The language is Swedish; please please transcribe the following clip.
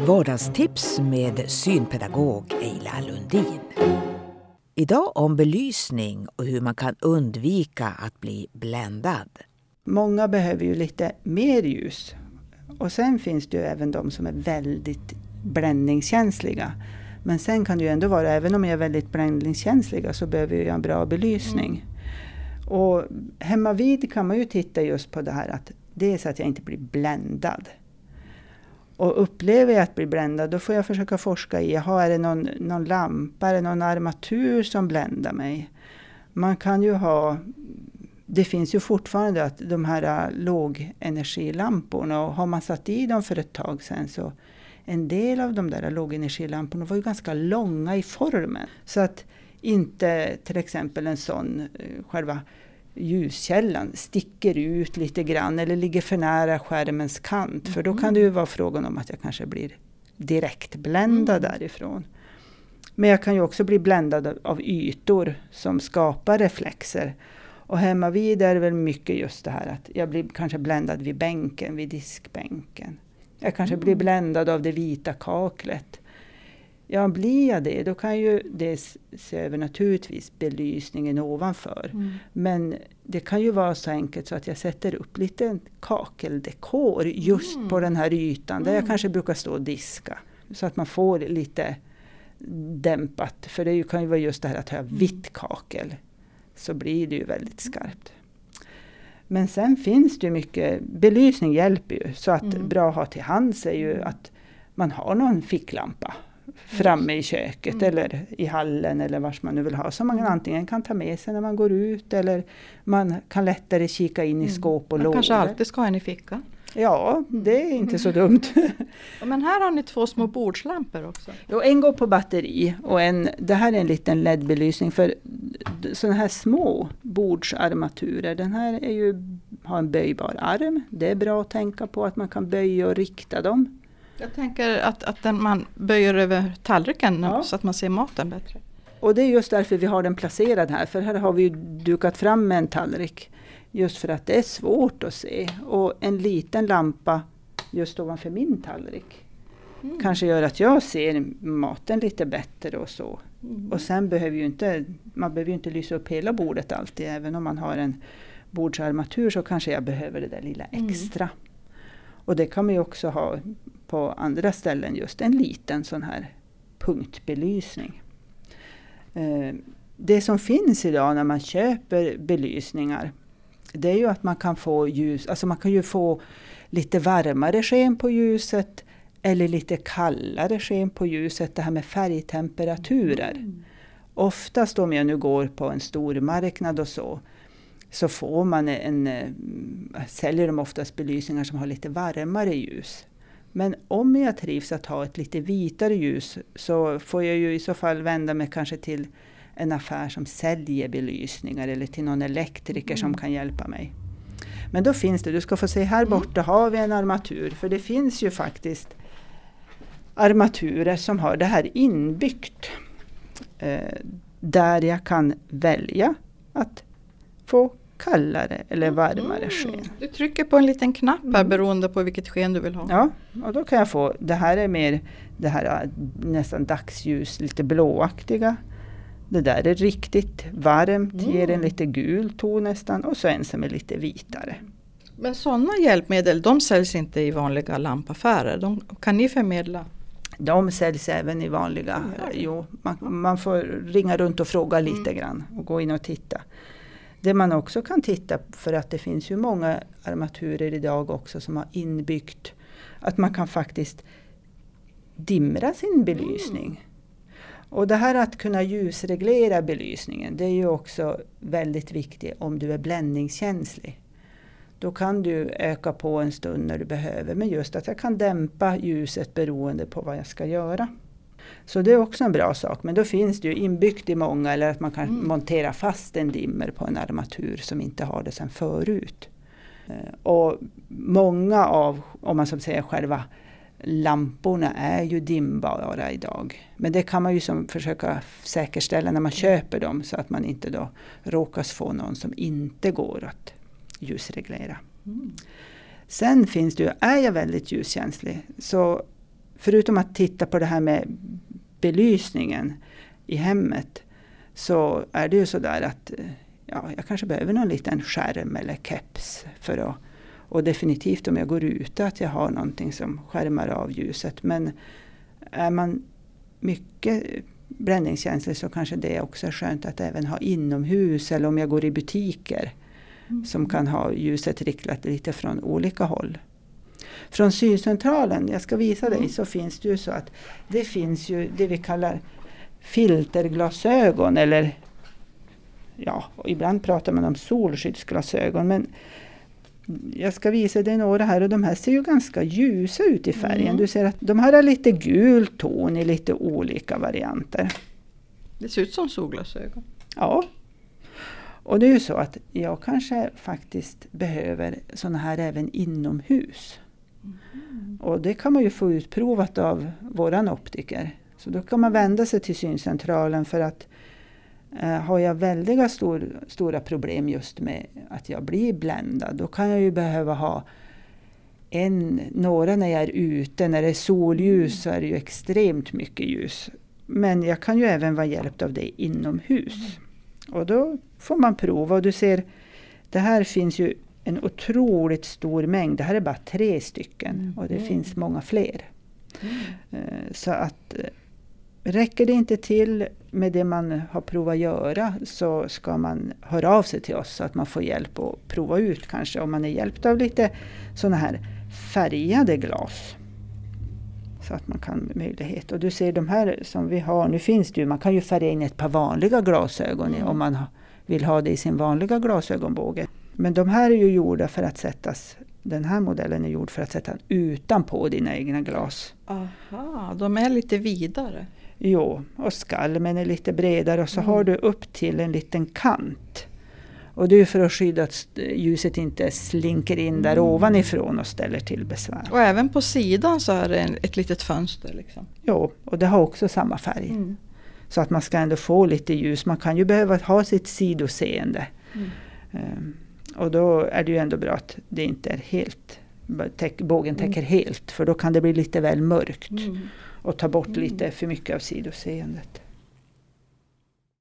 Vardagstips med synpedagog Eila Lundin. Idag om belysning och hur man kan undvika att bli bländad. Många behöver ju lite mer ljus. Och sen finns det ju även de som är väldigt bländningskänsliga. Men sen kan det ju ändå vara, även om jag är väldigt bländningskänsliga, så behöver jag en bra belysning. Och hemma vid kan man ju titta just på det här att det är så att jag inte blir bländad. Och upplever jag att bli bländad, då får jag försöka forska i, är det någon lampa, är det någon armatur som bländar mig? Man kan ju ha, det finns ju fortfarande att de här lågenergilamporna, och har man satt i dem för ett tag sedan, så en del av de där lågenergilamporna var ju ganska långa i formen. Så att inte till exempel en sån själva ljuskällan sticker ut lite grann eller ligger för nära skärmens kant. För då kan det ju vara frågan om att jag kanske blir direkt bländad därifrån. Men jag kan ju också bli bländad av ytor som skapar reflexer. Och hemma vid är det väl mycket just det här att jag blir kanske bländad vid bänken, vid diskbänken. Jag kanske blir bländad av det vita kaklet. Ja, blir jag det, då kan ju det se över naturligtvis belysningen ovanför. Men det kan ju vara så enkelt så att jag sätter upp lite kakeldekor just på den här ytan. Där jag kanske brukar stå och diska. Så att man får lite dämpat. För det kan ju vara just det här att ha vitt kakel. Så blir det ju väldigt skarpt. Men sen finns det ju mycket, belysning hjälper ju. Så att bra att ha till hands är ju att man har någon ficklampa framme i köket eller i hallen eller var man nu vill ha. Som man antingen kan ta med sig när man går ut, eller man kan lättare kika in i skåp och lådor. Man kanske alltid ska ha en i fickan. Ja, det är inte så dumt. Men här har ni 2 små bordslampor också. Jo, en går på batteri och det här är en liten LED-belysning för sådana här små bordsarmaturer. Den här har en böjbar arm. Det är bra att tänka på att man kan böja och rikta dem. Jag tänker att man böjer över tallriken så att man ser maten bättre. Och det är just därför vi har den placerad här. För här har vi ju dukat fram med en tallrik. Just för att det är svårt att se. Och en liten lampa just ovanför min tallrik kanske gör att jag ser maten lite bättre och så. Och sen behöver man behöver ju inte lysa upp hela bordet alltid. Även om man har en bordsarmatur så kanske jag behöver det där lilla extra. Och det kan man ju också ha på andra ställen, just en liten sån här punktbelysning. Det som finns idag när man köper belysningar, det är ju att man kan få ljus, alltså man kan ju få lite varmare sken på ljuset eller lite kallare sken på ljuset, det här med färgtemperaturer. Oftast om jag nu går på en stor marknad och så får man säljer de oftast belysningar som har lite varmare ljus. Men om jag trivs att ha ett lite vitare ljus, så får jag ju i så fall vända mig kanske till en affär som säljer belysningar eller till någon elektriker som kan hjälpa mig. Men då finns det, du ska få se här borta har vi en armatur, för det finns ju faktiskt armaturer som har det här inbyggt. Där jag kan välja att få kallare eller varmare sken. Du trycker på en liten knapp här beroende på vilket sken du vill ha. Ja, och då kan jag få, det här är mer det här nästan dagsljus, lite blåaktiga. Det där är riktigt varmt, ger en lite gul ton nästan, och så en som är lite vitare. Men sådana hjälpmedel, de säljs inte i vanliga lampaffärer. Kan ni förmedla? De säljs även i vanliga. Man får ringa runt och fråga lite grann och gå in och titta. Det man också kan titta, för att det finns ju många armaturer idag också som har inbyggt att man kan faktiskt dimra sin belysning. Och det här att kunna ljusreglera belysningen, det är ju också väldigt viktigt om du är bländningskänslig. Då kan du öka på en stund när du behöver, men just att jag kan dämpa ljuset beroende på vad jag ska göra. Så det är också en bra sak, men då finns det ju inbyggt i många, eller att man kan montera fast en dimmer på en armatur som inte har det sedan förut. Och många av, om man som säger själva lamporna är ju dimbara idag. Men det kan man ju försöka säkerställa när man köper dem, så att man inte då råkas få någon som inte går att ljusreglera. Sen finns det ju, är jag väldigt ljuskänslig, så förutom att titta på det här med belysningen i hemmet, så är det ju sådär att jag kanske behöver någon liten skärm eller keps för att, och definitivt om jag går ut att jag har någonting som skärmar av ljuset. Men är man mycket bländningskänslig så kanske det också är skönt att även ha inomhus, eller om jag går i butiker som kan ha ljuset riktat lite från olika håll. Från syncentralen, jag ska visa dig, så finns det ju så att det finns ju det vi kallar filterglasögon, eller och ibland pratar man om solskyddsglasögon, men jag ska visa dig några här, och de här ser ju ganska ljusa ut i färgen. Du ser att de här har lite gul ton i lite olika varianter. Det ser ut som solglasögon. Ja. Och det är ju så att jag kanske faktiskt behöver såna här även inomhus. Och det kan man ju få utprovat av våran optiker. Så då kan man vända sig till syncentralen, för att har jag väldiga stora problem just med att jag blir bländad, då kan jag ju behöva ha några när jag är ute. När det är solljus så är det ju extremt mycket ljus. Men jag kan ju även vara hjälpt av det inomhus. Och då får man prova, och du ser, det här finns ju en otroligt stor mängd. Det här är bara 3 stycken och det finns många fler. Så att räcker det inte till med det man har provat göra, så ska man höra av sig till oss så att man får hjälp att prova ut, kanske om man är hjälpt av lite såna här färgade glas. Så att man kan möjlighet. Och du ser de här som vi har, nu finns det ju, man kan ju färga in ett par vanliga glasögon om man vill ha det i sin vanliga glasögonbåge. Men de här är ju gjorda för att sättas, den här modellen är gjord för att sätta utanpå dina egna glas. Aha, de är lite vidare. Jo, och skalmen är lite bredare, och så har du upp till en liten kant. Och det är för att skydda att ljuset inte slinker in där ovanifrån och ställer till besvär. Och även på sidan så är det ett litet fönster liksom. Jo, och det har också samma färg. Så att man ska ändå få lite ljus. Man kan ju behöva ha sitt sidoseende. Och då är det ju ändå bra att det inte är helt, bågen täcker helt. För då kan det bli lite väl mörkt. Och ta bort lite för mycket av sidoseendet.